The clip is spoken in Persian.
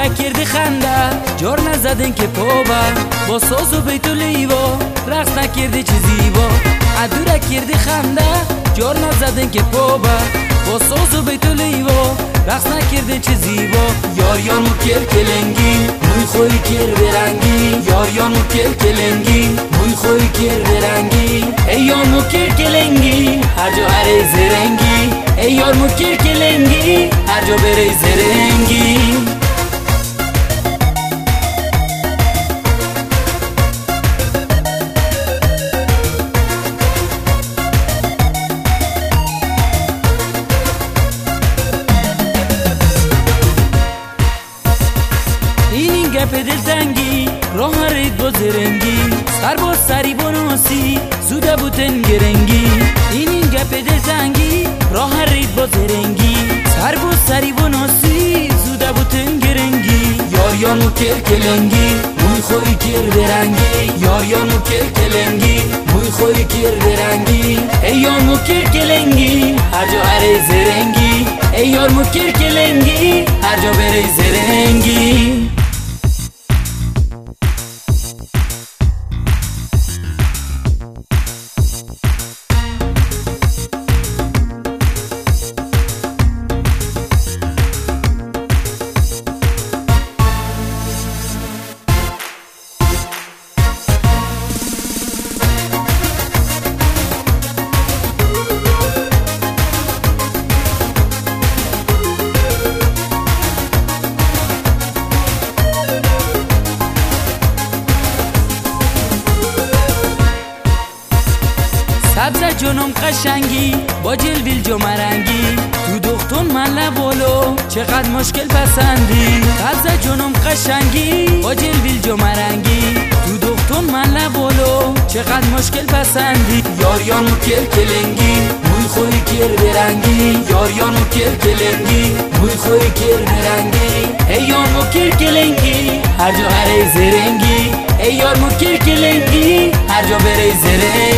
ادورک کردی خنده جار نزدن که پابه با ساز و بیت و لیوا رقص نکردی چی زیبا ادورک کردی خنده جار نزدن که پابه با ساز و بیت و لیوا رقص نکردی چی زیبا یاریانو کل کلنگی موی خوی کر برنگی یاریانو کل کلنگی موی خوی کر برنگی ای یار مکر کلنگی هر جا هره زرنگی ای یار مکر کلنگی هر جا بره زرنگی گپ دلتنگی راه رید با زرنگی سر با سری بناسی زوده بودن گرنگی این گپ دلتنگی راه رید با زرنگی سر با سری بناسی زوده بودن گرنگی یاریانو کل کلنگی موی خوی کر برنگی یاریانو کل کلنگی موی خوی کر برنگی ای یار مکر کلنگی هر جا هره زرنگی ای یار مکر کلنگی هر جا بره زرنگی سبز جنم قشنگی با جلویل جمرنگی تو دختون من لبالو چقدر مشکل پسندی سبز جنم قشنگی با جلویل جمرنگی تو دختون من لبالو چقدر مشکل پسندی یاریانو کل کلنگی موی خوی کر برنگی یاریانو کل کلنگی موی خوی کر برنگی ای یار مکر کلنگی هر جا هره زرنگی ای یار مکر کلنگی هر جا بره زرنگی